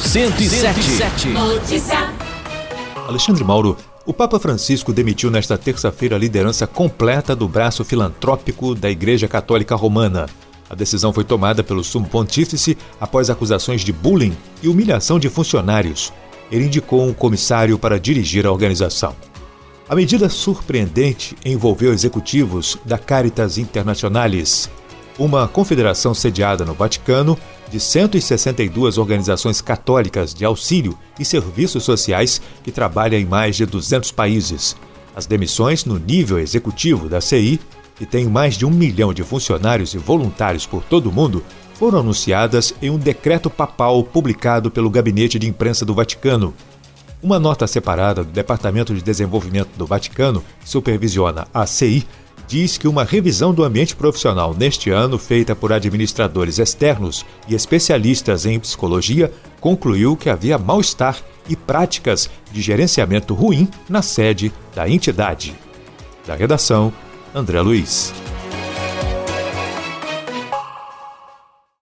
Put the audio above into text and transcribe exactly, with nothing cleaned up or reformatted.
cento e sete. Notícia. Alexandre Mauro, o Papa Francisco demitiu nesta terça-feira a liderança completa do braço filantrópico da Igreja Católica Romana. A decisão foi tomada pelo Sumo Pontífice após acusações de bullying e humilhação de funcionários. Ele indicou um comissário para dirigir a organização. A medida surpreendente envolveu executivos da Caritas Internationalis, uma confederação sediada no Vaticano de cento e sessenta e duas organizações católicas de auxílio e serviços sociais que trabalham em mais de duzentos países. As demissões no nível executivo da C I, que tem mais de um milhão de funcionários e voluntários por todo o mundo, foram anunciadas em um decreto papal publicado pelo Gabinete de Imprensa do Vaticano. Uma nota separada do Departamento de Desenvolvimento do Vaticano, que supervisiona a C I, diz que uma revisão do ambiente profissional neste ano, feita por administradores externos e especialistas em psicologia, concluiu que havia mal-estar e práticas de gerenciamento ruim na sede da entidade. Da redação, André Luiz.